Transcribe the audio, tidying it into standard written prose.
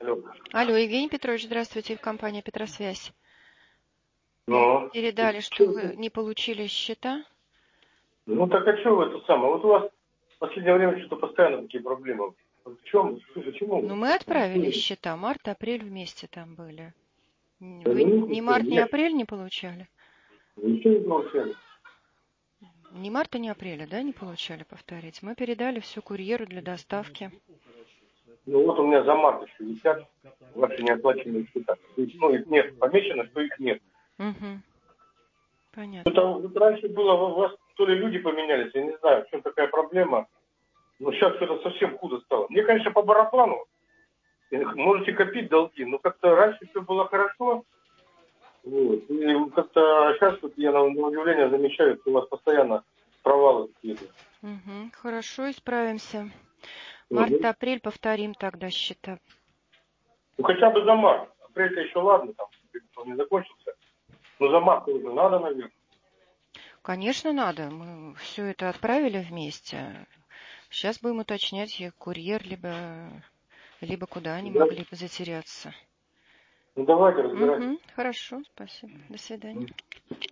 Алло. Алло, Евгений Петрович, здравствуйте, компания Петросвязь. Ну, Передали, что вы не получили счета. ну так а что вы это самое? Вот у вас в последнее время что-то постоянно такие проблемы. Вот в чем? Ну, Почему? мы отправили счета. Март, апрель вместе там были. Да Вы ну, ни что, март, ни нет, апрель не получали? ничего не получали. Ни марта, ни апреля, да, не получали, повторить? Мы передали все курьеру для доставки. Ну вот у меня за март еще висят ваши неоплаченные счета. То есть, ну, их нет, помечено, что их нет. Угу, понятно. Это вот раньше было, у вас то ли люди поменялись, я не знаю, в чем такая проблема. Но сейчас что-то совсем худо стало. Мне, конечно, по барабану, можете копить долги, но как-то раньше все было хорошо. Вот. И как-то сейчас вот я на удивление замечаю, что у вас постоянно провалы какие-то. Угу, хорошо, исправимся. Март, Мгм. апрель повторим тогда счета. Ну хотя бы за март. Апрель-то еще ладно, там он не закончился. Но за март уже надо, наверное. Конечно, надо. Мы все это отправили вместе. Сейчас будем уточнять, курьер, либо куда они Да? могли бы затеряться. Ну давайте разбирайтесь. Угу, хорошо, спасибо. До свидания.